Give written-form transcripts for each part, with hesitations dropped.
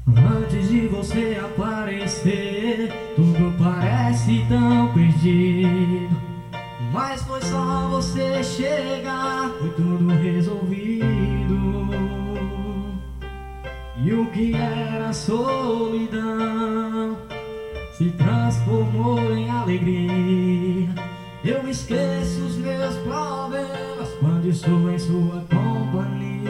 Antes de você aparecer, tudo parece tão perdido. Mas foi só você chegar, foi tudo resolvido. E o que era solidão se transformou em alegria. Eu esqueço os meus problemas quando estou em sua companhia.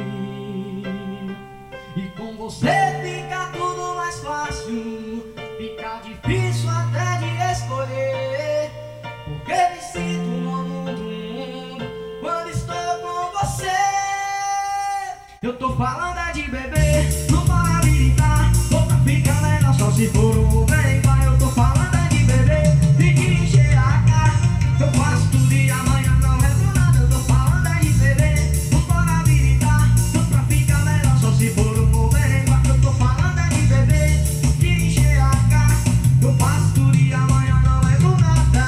E com você fica tudo mais fácil, fica difícil até de escolher. Porque me sinto no mundo quando estou com você. Eu tô falando é de beber, não para gritar, boca fica melhor só se for um bem. Vai, eu tô falando é de beber e de encher a cara. Eu faço tudo e amanhã não lembro nada. Eu tô falando é de beber, não para gritar, boca fica melhor só se for um bem. Vai, eu tô falando é de beber e de encher a cara. Eu faço tudo e amanhã não lembro nada.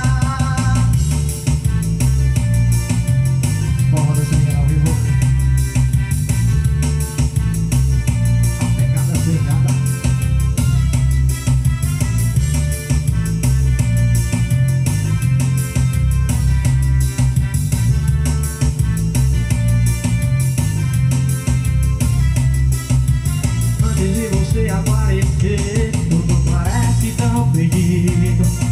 Forró da Sangueira ao vivo. Antes de você aparecer, tudo parece tão perdido.